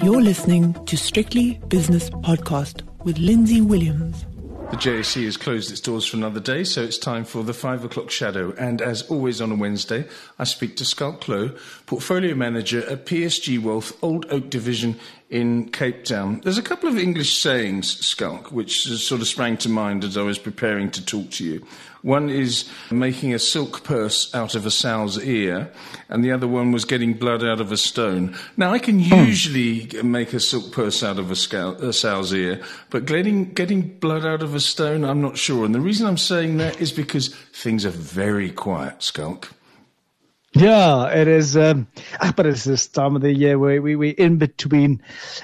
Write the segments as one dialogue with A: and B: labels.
A: You're listening to Strictly Business Podcast with Lindsay Williams.
B: The JSE has closed its doors for another day, so it's time for the 5 o'clock shadow. And as always on a Wednesday, I speak to Schalk Louw, Portfolio Manager at PSG Wealth, Old Oak Division in Cape Town. There's a couple of English sayings, Schalk, which sort of sprang to mind as I was preparing to talk to you. One is making a silk purse out of a sow's ear, and the other one was getting blood out of a stone. Now, I can usually make a silk purse out of a sow's ear, but getting blood out of a stone, I'm not sure. And the reason I'm saying that is because things are very quiet, Schalk.
C: Yeah, it is. But it's this time of the year where we're in between,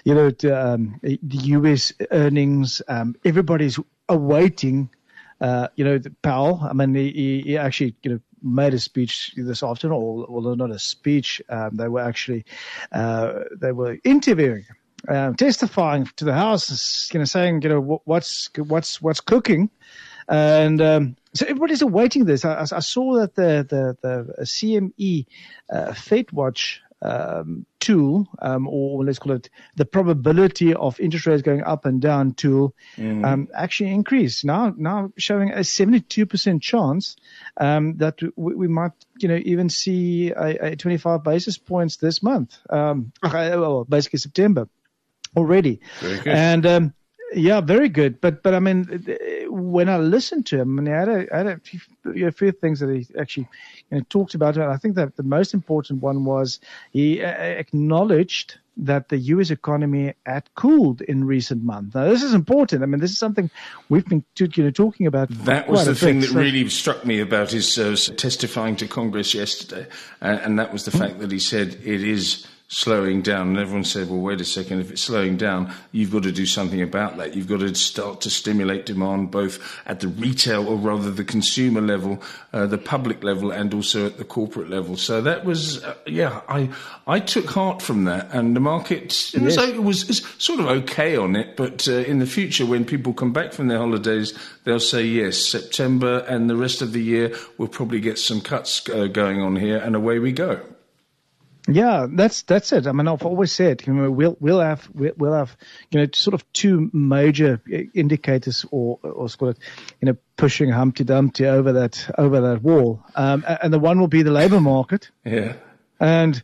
C: the US earnings. Everybody's awaiting. Powell, I mean, he actually, made a speech this afternoon, although not a speech. They were actually, interviewing, testifying to the House, saying, what's cooking. And, so everybody's awaiting this. I saw that the CME, FedWatch, tool, or let's call it the probability of interest rates going up and down tool, actually increased. Now showing a 72% chance that we might, even see a 25 basis points this month. Basically September already.
B: Very good.
C: And yeah, very good. But I mean, when I listened to him, he had a few things that he actually talked about. And I think that the most important one was he acknowledged that the U.S. economy had cooled in recent months. Now, this is important. I mean, this is something we've been talking about.
B: That was the thing that really struck me about his testifying to Congress yesterday, and that was the fact that he said it is slowing down, and everyone said, well, wait a second, if it's slowing down, you've got to do something about that. You've got to start to stimulate demand both at the retail, or rather the consumer level, the public level, and also at the corporate level. So that was, I took heart from that, and the market, it was sort of okay on it, but in the future, when people come back from their holidays, they'll say, yes, September and the rest of the year, we'll probably get some cuts going on here, and away we go.
C: Yeah, that's it. I mean, I've always said, we'll have sort of two major indicators, or let's call it, pushing Humpty Dumpty over that wall. And the one will be the labor market.
B: Yeah.
C: And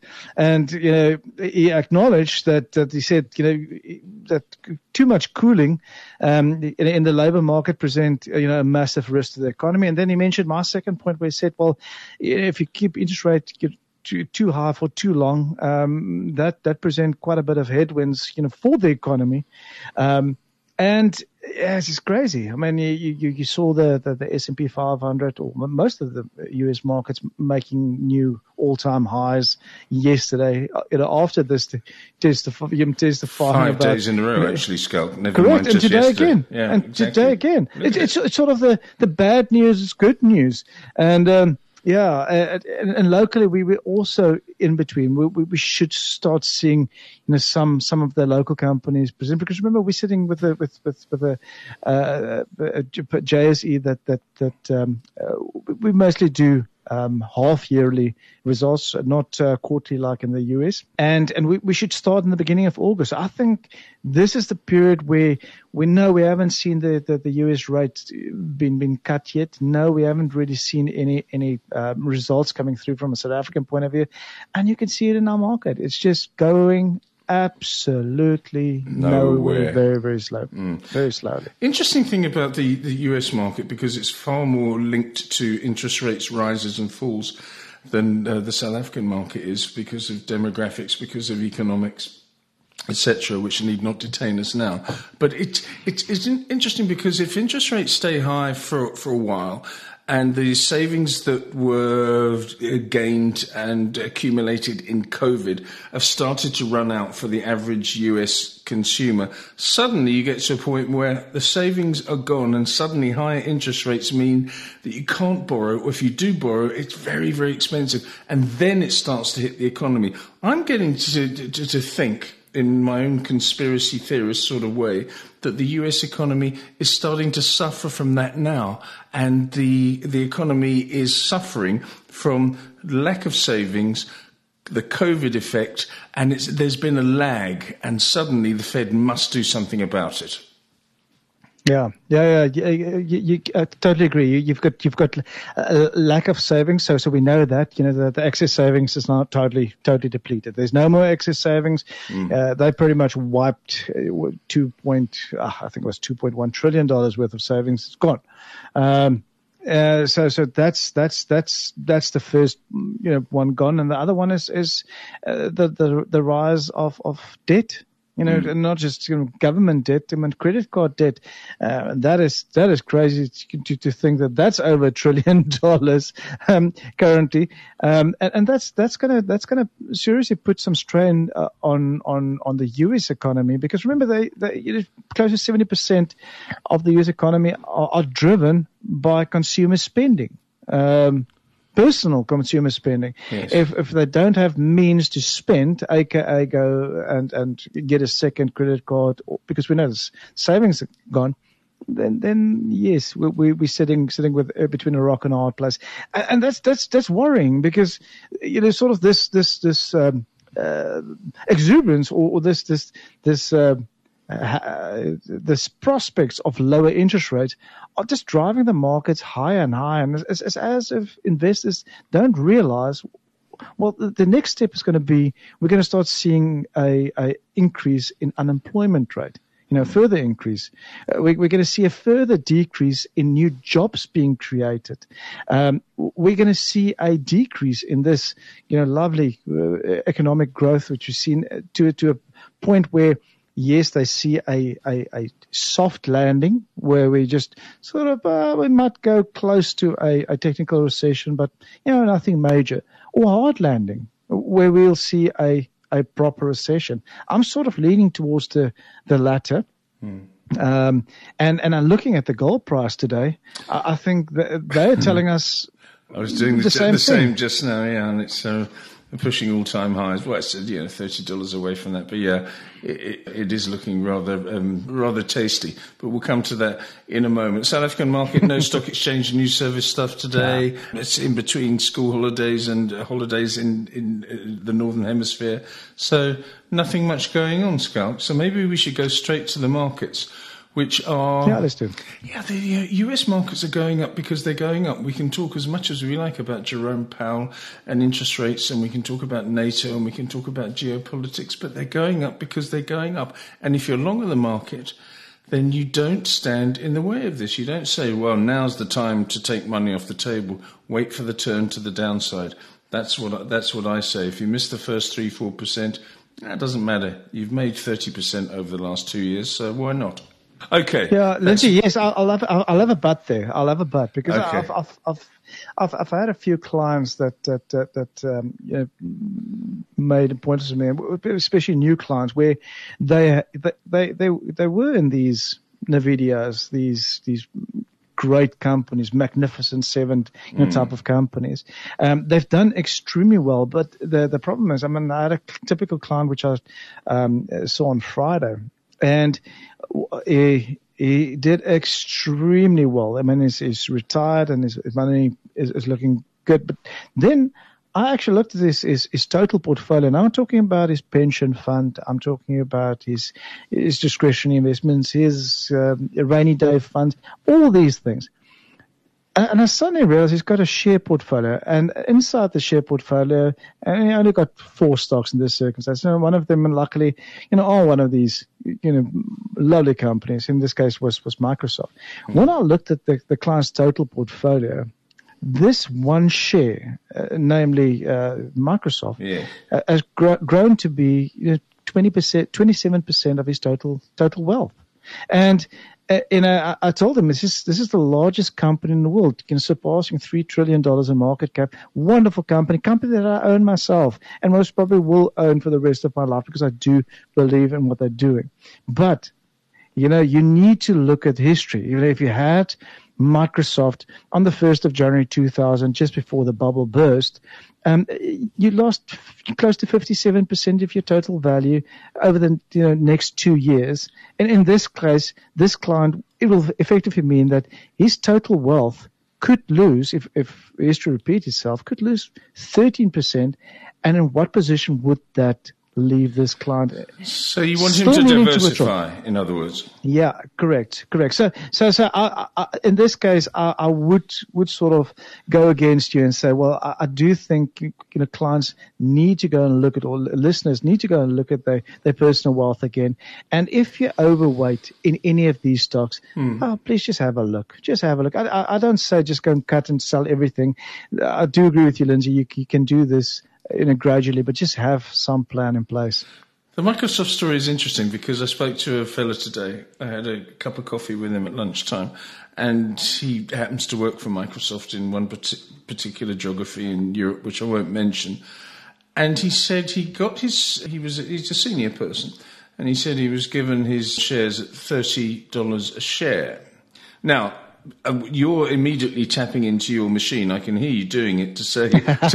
C: he acknowledged that he said, that too much cooling in the labor market present, a massive risk to the economy. And then he mentioned my second point, where he said, well, if you keep interest rates too high for too long, that present quite a bit of headwinds, for the economy. And it's just crazy. I mean, you saw the S&P 500, or most of the US markets, making new all-time highs yesterday. After this, testifying
B: 5 days in a row, actually, Schalk. Never
C: correct,
B: mind
C: and
B: just
C: today
B: yesterday.
C: again,
B: Yeah,
C: and
B: exactly.
C: today again. It's sort of the bad news is good news, and. And locally we're also in between. We should start seeing, some of the local companies present, because remember, we're sitting with the JSE that we mostly do half yearly results, not quarterly like in the US. And we should start in the beginning of August. I think this is the period where we know we haven't seen the US rate been cut yet. No, we haven't really seen any results coming through from a South African point of view. And you can see it in our market. It's just going absolutely nowhere. Very, very slow. Very slowly.
B: Interesting thing about the US market, because it's far more linked to interest rates rises and falls than the South African market is, because of demographics, because of economics, etc., which need not detain us now. But it's interesting, because if interest rates stay high for a while, and the savings that were gained and accumulated in COVID have started to run out for the average US consumer, suddenly you get to a point where the savings are gone, and suddenly higher interest rates mean that you can't borrow, or if you do borrow, it's very, very expensive. And then it starts to hit the economy. I'm getting to think, in my own conspiracy theorist sort of way, that the US economy is starting to suffer from that now, and the economy is suffering from lack of savings, the COVID effect, and there's been a lag, and suddenly the Fed must do something about it.
C: Yeah. I totally agree. You've got a lack of savings, so we know that the excess savings is not totally depleted. There's no more excess savings. They pretty much wiped $2.1 trillion worth of savings. It's gone. So that's the first one gone, and the other one is the rise of debt. Not just government debt, credit card debt. That is crazy to think that that's over $1 trillion currently, and that's gonna seriously put some strain on the U.S. economy, because remember they close to 70% of the U.S. economy are driven by consumer spending. Personal consumer spending.
B: Yes.
C: If they don't have means to spend, aka go and get a second credit card, because we know the savings are gone, then yes, we're sitting with between a rock and a hard place, and that's worrying, because sort of this exuberance or this prospects of lower interest rates are just driving the markets higher and higher. And it's as if investors don't realize, well, the next step is going to be, we're going to start seeing a increase in unemployment rate, further increase. We're going to see a further decrease in new jobs being created. We're going to see a decrease in this, lovely economic growth, which we've seen to a point where, yes, they see a soft landing where we just sort of, we might go close to a technical recession, but, nothing major, or hard landing where we'll see a proper recession. I'm sort of leaning towards the latter. And I'm looking at the gold price today. I think that they're telling us
B: I was doing the same just now, yeah, and it's pushing all-time highs. Well, it's $30 away from that, but yeah, it is looking rather tasty. But we'll come to that in a moment. South African market, no stock exchange news service stuff today. Yeah. It's in between school holidays and holidays in the Northern Hemisphere, so nothing much going on, Schalk. So maybe we should go straight to the markets, which are...
C: Yeah, let's do.
B: Yeah, the US markets are going up because they're going up. We can talk as much as we like about Jerome Powell and interest rates, and we can talk about NATO, and we can talk about geopolitics, but they're going up because they're going up. And if you're long on the market, then you don't stand in the way of this. You don't say, well, now's the time to take money off the table. Wait for the turn to the downside. That's what I say. If you miss the first 3-4%, that doesn't matter. You've made 30% over the last 2 years, so why not? Okay.
C: Yeah, Lindsay. Yes, I'll have a but there. I'll have a but, because
B: okay.
C: I've had a few clients that made pointers to me, especially new clients, where they were in these NVIDIAs, these great companies, Magnificent Seven type of companies. They've done extremely well, but the problem is, I had a typical client which I saw on Friday. And he did extremely well. He's retired and his money is looking good. But then I actually looked at his total portfolio. And I'm talking about his pension fund. I'm talking about his discretionary investments, his rainy day funds, all these things. And I suddenly realized he's got a share portfolio, and inside the share portfolio, and he only got 4 stocks in this circumstance. And one of them, luckily, are one of these, lovely companies. In this case, was Microsoft. When I looked at the client's total portfolio, this one share, namely Microsoft, has grown to be 27% of his total wealth, and. I told him this is the largest company in the world, surpassing $3 trillion in market cap. Wonderful company that I own myself, and most probably will own for the rest of my life, because I do believe in what they're doing. But you need to look at history. If you had Microsoft on the 1st of January 2000, just before the bubble burst, you lost close to 57% of your total value over the next 2 years. And in this case, this client, it will effectively mean that his total wealth could lose, if history repeats itself, could lose 13%. And in what position would that leave this client?
B: So you want him to diversify, in other words?
C: Yeah, correct. So I, in this case, I would sort of go against you and say, well, I do think, clients need to go and look at, or listeners need to go and look at their personal wealth again. And if you're overweight in any of these stocks, please just have a look. Just have a look. I don't say just go and cut and sell everything. I do agree with you, Lindsay. You can do this gradually, but just have some plan in place.
B: The Microsoft story is interesting because I spoke to a fella today. I had a cup of coffee with him at lunchtime, and he happens to work for Microsoft in one particular geography in Europe, which I won't mention. And he said he's a senior person, and he said he was given his shares at $30 a share. Now, you're immediately tapping into your machine. I can hear you doing it to say.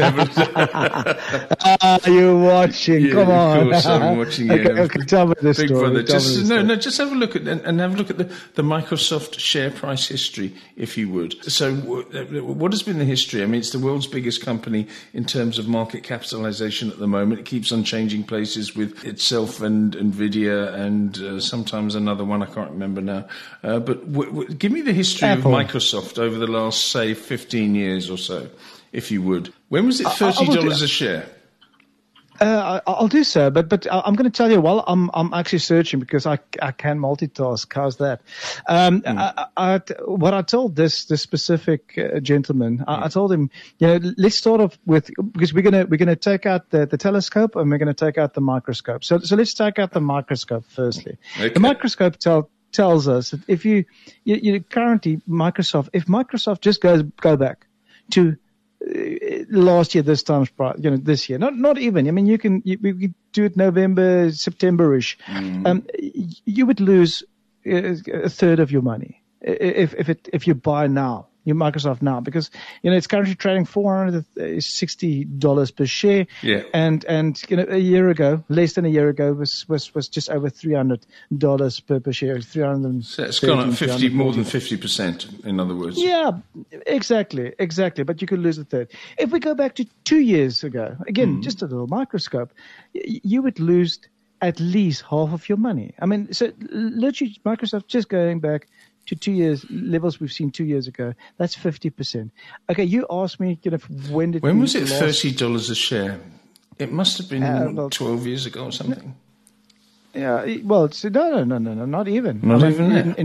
C: You're watching.
B: Yeah,
C: come on.
B: Of course, I'm watching.
C: Okay, tell me the
B: Big
C: story.
B: Brother. Just have a look at the Microsoft share price history, if you would. So, what has been the history? I mean, it's the world's biggest company in terms of market capitalization at the moment. It keeps on changing places with itself and Nvidia and sometimes another one I can't remember now. But give me the history of Microsoft over the last, say, 15 years or so, if you would. When was it $30 a share?
C: I'll do so, but I'm going to tell you while I'm actually searching because I can multitask. How's that? What I told this specific gentleman, I told him, let's start off with, because we're gonna take out the telescope and we're going to take out the microscope. So let's take out the microscope firstly. Okay. The microscope tells us that if you currently Microsoft, if Microsoft just go back to last year, this year, not even. I mean, we could do it November, September-ish. You would lose a third of your money if you buy now. Your Microsoft now, because it's currently trading $460 per share, and a year ago, less than a year ago, was just over $300 per share.
B: So it's gone up more than 50%. In other words,
C: yeah, exactly. But you could lose a third. If we go back to 2 years ago, again, just a little microscope, you would lose at least half of your money. I mean, so literally, Microsoft just going back to 2 years levels we've seen 2 years ago. That's 50%. Okay, you asked me, when
B: was it $30 a share? It must have been 12 years ago or something.
C: Yeah, well, no, not even.
B: Not even
C: in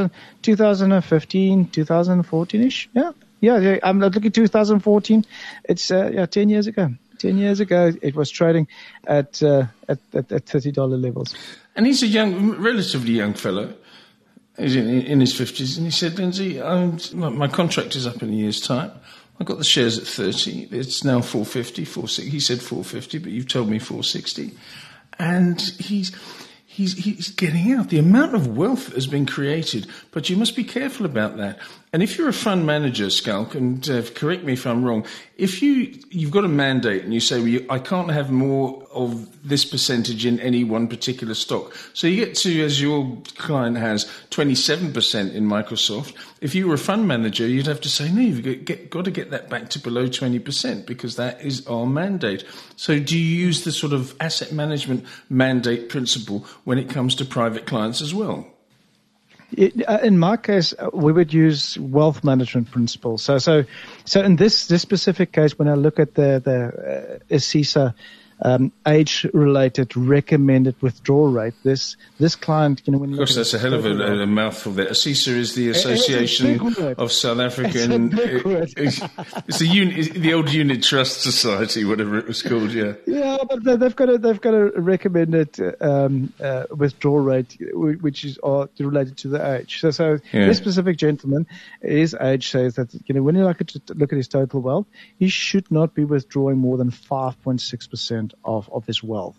C: 2015, 2014-ish. Yeah. I'm looking at 2014. It's 10 years ago. 10 years ago, it was trading at $30 levels.
B: And he's a relatively young fellow. He's in his 50s, and he said, Lindsay, my contract is up in a year's time. I got the shares at 30. It's now 450, 460. He said 450, but you've told me 460. And he's getting out. The amount of wealth that has been created, but you must be careful about that. And if you're a fund manager, Schalk, and correct me if I'm wrong, if you've got a mandate and you say, well, I can't have more of this percentage in any one particular stock. So you get to, as your client has, 27% in Microsoft. If you were a fund manager, you'd have to say, no, you've got to get that back to below 20% because that is our mandate. So do you use the sort of asset management mandate principle when it comes to private clients as well?
C: In my case, we would use wealth management principles. So in this specific case, when I look at the ASISA age-related recommended withdrawal rate, this client, when
B: of course, that's a hell of a mouthful there. ASISA is the Association of South African. It's the old Unit Trust Society, whatever it was called. Yeah.
C: Yeah, but they've got a recommended withdrawal rate, which is related to the age. So this specific gentleman, his age says that when you look at his total wealth, he should not be withdrawing more than 5.6% of his wealth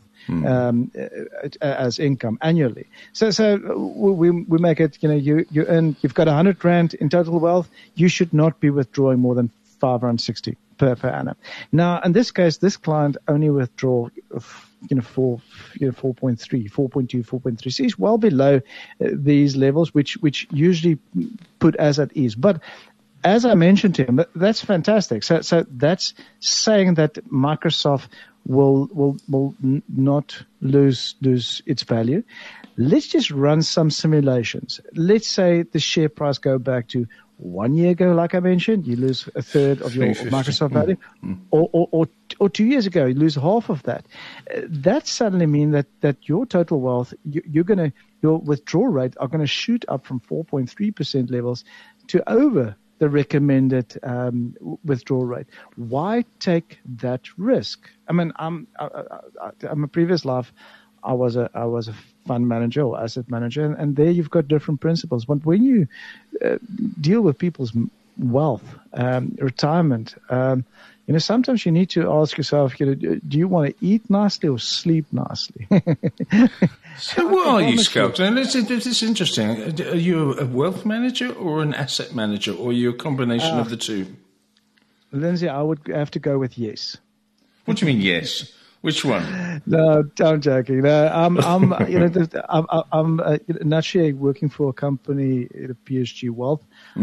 C: as income annually. So we make it, you've got 100 Rand in total wealth, you should not be withdrawing more than 560 per annum. Now, in this case, this client only withdraw 4.3, 4.2, 4.3. So he's well below these levels, which usually put as at ease. But as I mentioned to him, that's fantastic. So that's saying that Microsoft will not lose its value. Let's just run some simulations. Let's say the share price go back to 1 year ago, like I mentioned, you lose a third of your Microsoft value, or 2 years ago, you lose half of that. That suddenly means that your total wealth, your withdrawal rate are going to shoot up from 4.3% levels to over the recommended withdrawal rate. Why take that risk? I mean, I'm a previous life. I was a fund manager or asset manager, and there you've got different principles. But when you deal with people's wealth, retirement, sometimes you need to ask yourself, do you want to eat nicely or sleep nicely?
B: So what are you, Schalk? This is interesting. Are you a wealth manager or an asset manager, or are you a combination of the two?
C: Lindsay, I would have to go with yes.
B: What do you mean yes? Which one?
C: No, I'm joking. No, I'm naturally working for a company, PSG Wealth.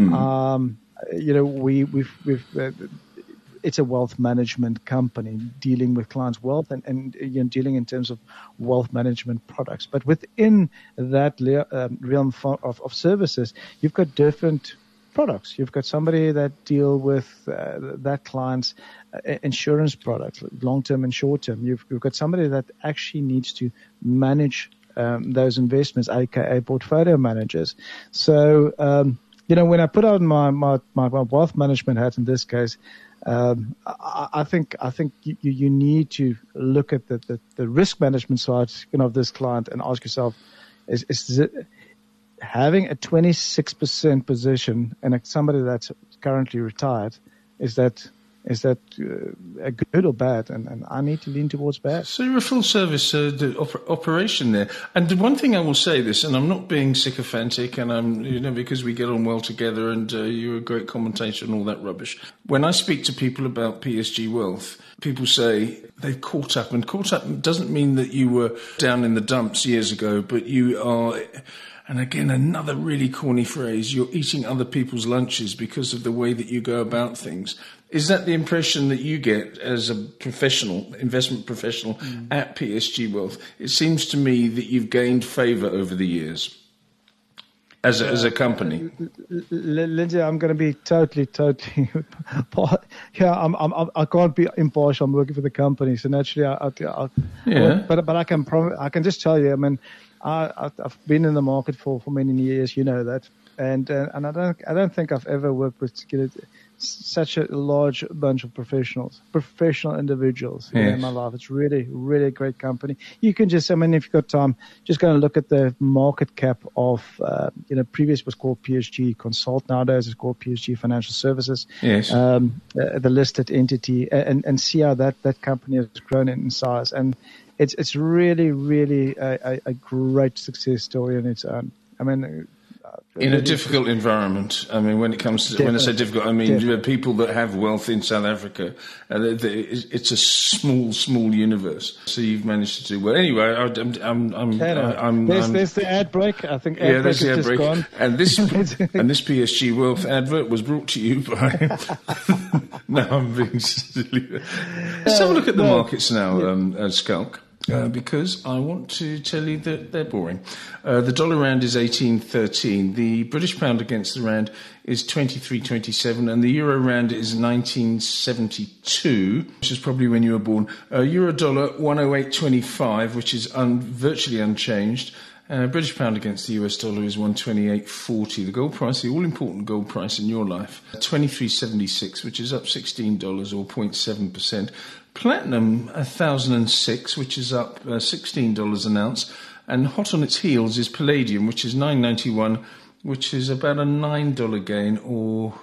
C: We've it's a wealth management company dealing with clients' wealth and dealing in terms of wealth management products. But within that realm of services, you've got different products. You've got somebody that deal with that client's insurance products, long-term and short-term. You've got somebody that actually needs to manage those investments, aka portfolio managers. So, when I put on my wealth management hat in this case, I think you need to look at the risk management side of this client and ask yourself, is it having a 26% position and somebody that's currently retired, is that a good or bad? And I need to lean towards bad.
B: So you're a full service operation there. And the one thing I will say this, and I'm not being sycophantic, and I'm because we get on well together, and you're a great commentator and all that rubbish. When I speak to people about PSG Wealth, people say they've caught up, and caught up doesn't mean that you were down in the dumps years ago, but you are. And again, another really corny phrase, you're eating other people's lunches because of the way that you go about things. Is that the impression that you get as a investment professional at PSG Wealth? It seems to me that you've gained favour over the years as a company.
C: Lindsay, I'm going to be totally. I can't be impartial. I'm working for the company, so naturally, but I can just tell you. I mean, I've been in the market for many years. You know that, and I don't think I've ever worked with such a large bunch of professional individuals in my life. It's really, really a great company. You can just, if you've got time, just go and look at the market cap of, previous was called PSG Consult. Nowadays it's called PSG Financial Services.
B: Yes.
C: The listed entity, and see how that company has grown in size. And it's really, really a great success story in its own.
B: In a difficult environment. When it comes to, when I say difficult, people that have wealth in South Africa, it's a small universe. So you've managed to do well. Anyway,
C: there's the ad break. I think ad break is just gone.
B: And this PSG Wealth advert was brought to you by. No, I'm being silly. Let's have a look at the markets now, Schalk. Because I want to tell you that they're boring. The dollar rand is 18.13. The British pound against the rand is 23.27, and the euro rand is 19.72, which is probably when you were born. Euro dollar 108.25, which is virtually unchanged. British pound against the US dollar is 128.40. The gold price, the all-important gold price in your life, 23.76, which is up $16 or 0.7%. Platinum 1,006, which is up $16 an ounce, and hot on its heels is palladium, which is $9.91, which is about a $9 gain or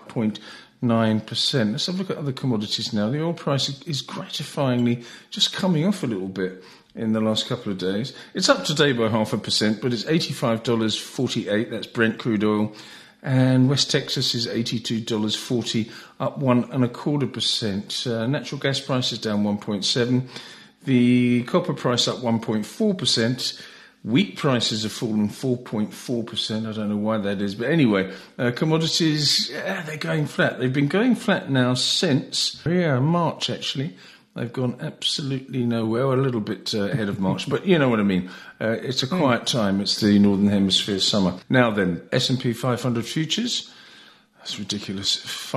B: 0.9%. Let's have a look at other commodities now. The oil price is gratifyingly just coming off a little bit in the last couple of days. It's up today by 0.5%, but it's $85.48. That's Brent crude oil. And West Texas is $82.40, up 1.25%. Natural gas price is down 1.7%. The copper price up 1.4%. Wheat prices have fallen 4.4%. I don't know why that is. But anyway, commodities, they're going flat. They've been going flat now since March, actually. They've gone absolutely nowhere, a little bit ahead of March. But you know what I mean. It's a quiet time. It's the Northern Hemisphere summer. Now then, S&P 500 futures. That's ridiculous.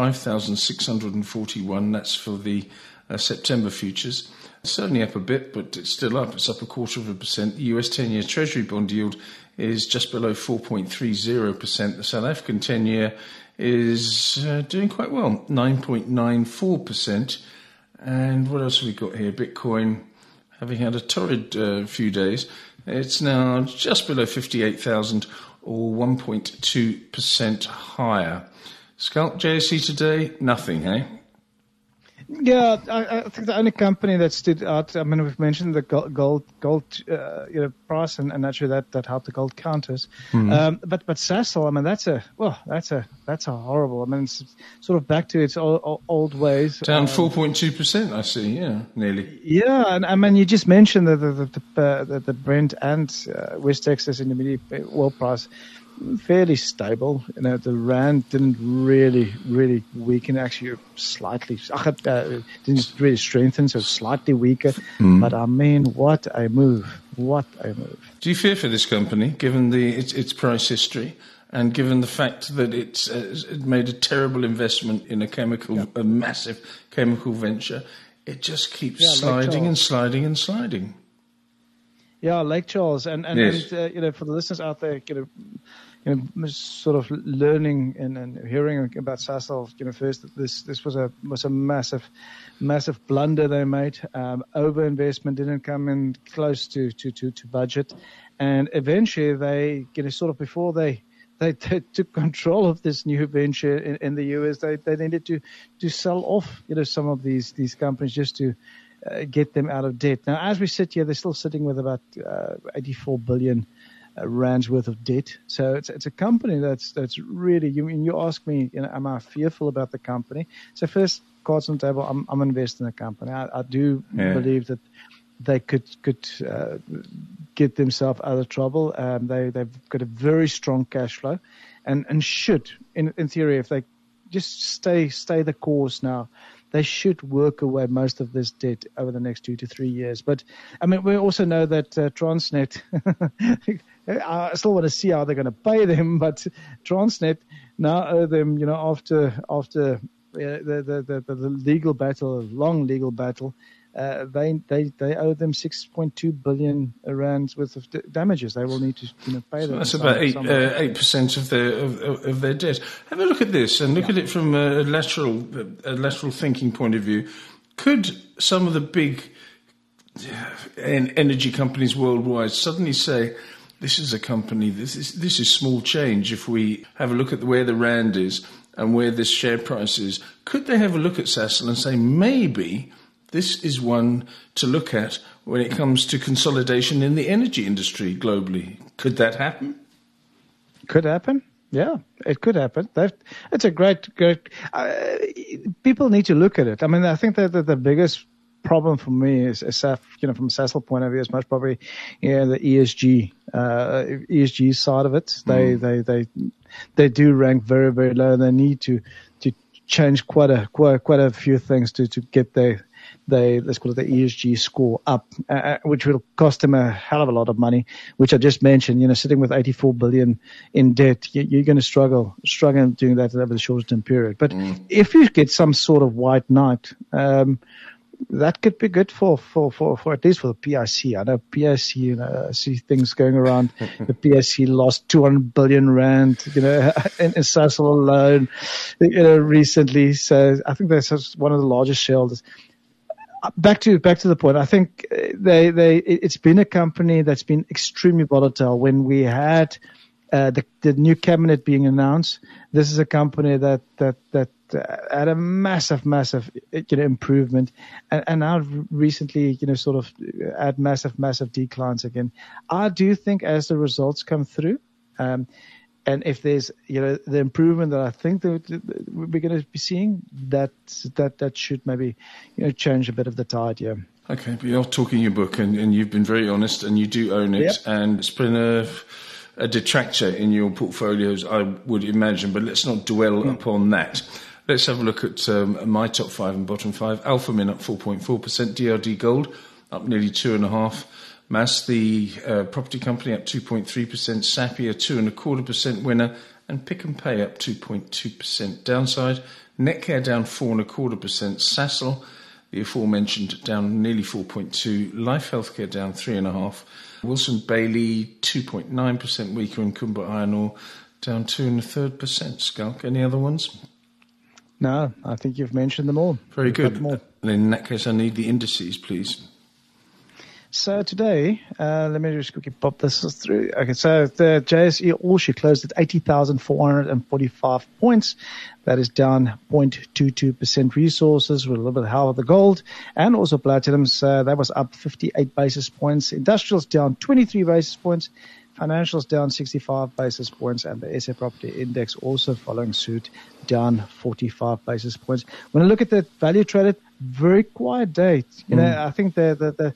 B: 5,641. That's for the September futures. Certainly up a bit, but it's still up. It's up 0.25%. The US 10-year Treasury bond yield is just below 4.30%. The South African 10-year is doing quite well, 9.94%. And what else have we got here? Bitcoin, having had a torrid few days, it's now just below 58,000 or 1.2% higher. Scalp JSE today, nothing, eh?
C: Yeah, I think the only company that stood out, I mean, we've mentioned the gold price, and naturally that helped the gold counters. But Sasol, I mean, that's a horrible. I mean, it's sort of back to its old ways.
B: Down 4.2%, I see. Yeah, nearly.
C: Yeah, and I mean, you just mentioned the Brent and West Texas Intermediate oil price. Fairly stable. You know, the rand didn't really weaken. Actually, slightly. Didn't really strengthen, so slightly weaker. But I mean, what a move! What a move!
B: Do you fear for this company, given its price history, and given the fact that it made a terrible investment in a massive chemical venture? It just keeps sliding and sliding and sliding.
C: Yeah, Lake Charles, and
B: yes.
C: For the listeners out there, sort of learning and hearing about Sasol, first this was a massive blunder they made. Overinvestment didn't come in close to budget, and eventually they, before they took control of this new venture in the US, they needed to sell off, some of these companies just to get them out of debt. Now, as we sit here, they're still sitting with about 84 billion rands worth of debt. So it's a company that's really. You ask me, am I fearful about the company? So first, cards on the table. I'm investing in the company. I do believe that they could get themselves out of trouble. They've got a very strong cash flow, and should, in theory, if they just stay the course now, they should work away most of this debt over the next 2 to 3 years. But, I mean, we also know that Transnet, I still want to see how they're going to pay them, but Transnet now owe them, after the legal battle, long legal battle, they owe them 6.2 billion rands worth of damages. They will need to pay them.
B: So that's about 8% of their debt. Have a look at this and look at it from a lateral thinking point of view. Could some of the big energy companies worldwide suddenly say, this is a company, this is small change if we have a look at where the rand is and where this share price is? Could they have a look at Sasol and say, maybe this is one to look at when it comes to consolidation in the energy industry globally? Could that happen?
C: Could happen. Yeah, it could happen. It's a great. People need to look at it. I mean, I think that the biggest problem for me is from a Sasol point of view, is most probably, the ESG side of it. They do rank very, very low. They need to change quite a few things to get let's call it the ESG score up, which will cost them a hell of a lot of money, which I just mentioned. Sitting with 84 billion in debt, you're going to struggle doing that over the short term period. But if you get some sort of white knight, that could be good for at least for the PIC. I know PIC, I see things going around. The PIC lost 200 billion rand, in Sasol alone, recently. So I think that's one of the largest shareholders. Back to the point. I think it's been a company that's been extremely volatile. When we had the new cabinet being announced, this is a company that had a massive improvement, and now recently sort of had massive declines again. I do think as the results come through, And if there's, the improvement that I think that we're going to be seeing, that should maybe, change a bit of the tide. Yeah.
B: Okay, but you're talking your book, and you've been very honest, and you do own it, and it's been a detractor in your portfolios, I would imagine. But let's not dwell upon that. Let's have a look at my top 5 and bottom 5. Alphamin up 4.4%, DRD Gold up nearly 2.5%. MAS, the property company, up 2.3%, Sapia 2.25% winner, and Pick n Pay up 2.2%. Downside, Netcare down 4.25%, Sasol, the aforementioned, down nearly 4.2%, Life Healthcare down 3.5%, Wilson Bailey 2.9% weaker, and Kumba Iron Ore down 2.33%. Schalk, any other ones?
C: No, I think you've mentioned them all.
B: Very good. In that case, I need the indices, please.
C: So today, let me just quickly pop this through. Okay, so the JSE All-Share closed at 80,445 points. That is down 0.22%. Resources with a little bit higher of the gold, and also platinums. That was up 58 basis points. Industrials down 23 basis points. Financials down 65 basis points, and the SA Property Index also following suit, down 45 basis points. When I look at the value traded, very quiet day. I think the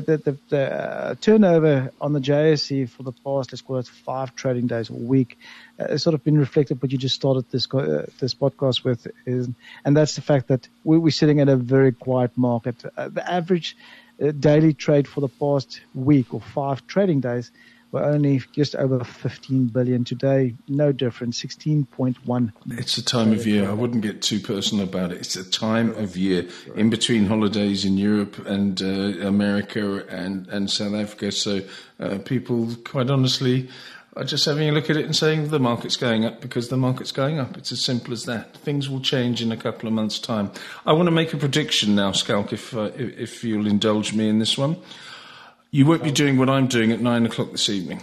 C: turnover on the JSE for the past, let's call it 5 trading days a week, has sort of been reflected what you just started this podcast with, and that's the fact that we're sitting at a very quiet market. The average daily trade for the past week or 5 trading days were only just over 15 billion. Today, no different, 16.1.
B: It's a time of year. I wouldn't get too personal about it. It's a time of year in between holidays in Europe and America and South Africa. So people, quite honestly, are just having a look at it and saying the market's going up because the market's going up. It's as simple as that. Things will change in a couple of months' time. I want to make a prediction now, Schalk, if you'll indulge me in this one. You won't be doing what I'm doing at 9 o'clock this evening.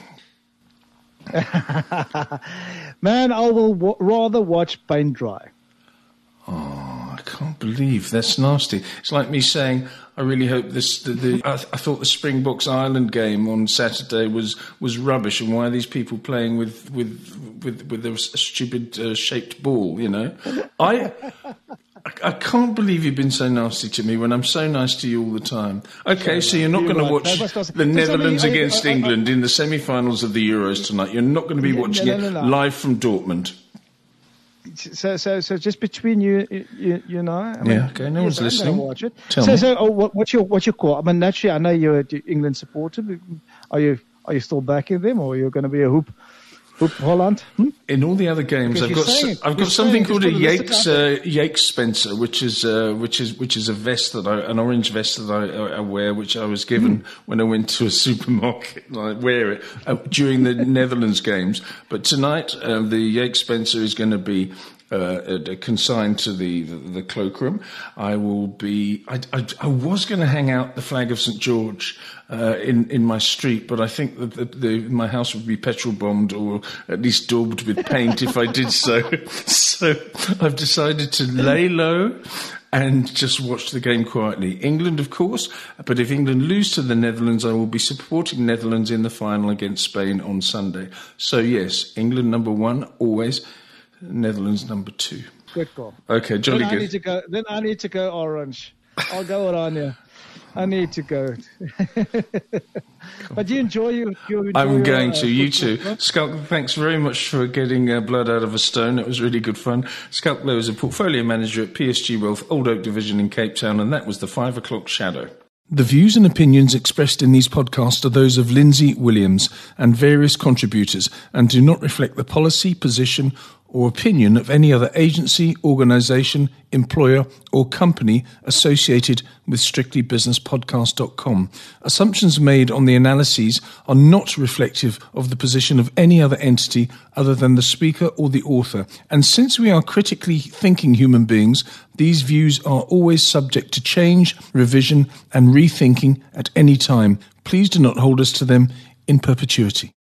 C: Man, I will rather watch paint dry.
B: Oh, I can't believe that's nasty. It's like me saying, I really hope I thought the Springboks Ireland game on Saturday was rubbish, and why are these people playing with a stupid shaped ball? I can't believe you've been so nasty to me when I'm so nice to you all the time. Okay, so you're not going to watch the Netherlands against England in the semi-finals of the Euros tonight. You're not going to be watching it live from Dortmund.
C: So just between you and I.
B: Okay, no one's listening.
C: I'm watch it.
B: Tell me.
C: What's your call? I mean, naturally, I know you're an England supporter. Are you still backing them, or are you going to be a hoop Holland?
B: In all the other games, I've got something called a Yakes Spencer, which is a vest an orange vest that I wear, which I was given when I went to a supermarket. I wear it during the Netherlands games. But tonight, the Yakes Spencer is going to be consigned to the cloakroom. I will be. I was going to hang out the flag of St. George in my street, but I think that my house would be petrol bombed or at least daubed with paint if I did so. So I've decided to lay low and just watch the game quietly. England, of course, but if England lose to the Netherlands, I will be supporting Netherlands in the final against Spain on Sunday. So yes, England number 1 always. Netherlands number 2.
C: Good call.
B: Okay, jolly good.
C: Then I need to go orange. I'll go Oranje. I need to go. But you enjoy your
B: I'm going to. You too. Schalk, thanks very much for getting blood out of a stone. It was really good fun. Schalk Louw is a portfolio manager at PSG Wealth, Old Oak Division in Cape Town, and that was the 5 o'clock shadow. The views and opinions expressed in these podcasts are those of Lindsay Williams and various contributors and do not reflect the policy, position or opinion of any other agency, organisation, employer or company associated with strictlybusinesspodcast.com. Assumptions made on the analyses are not reflective of the position of any other entity other than the speaker or the author. And since we are critically thinking human beings, these views are always subject to change, revision and rethinking at any time. Please do not hold us to them in perpetuity.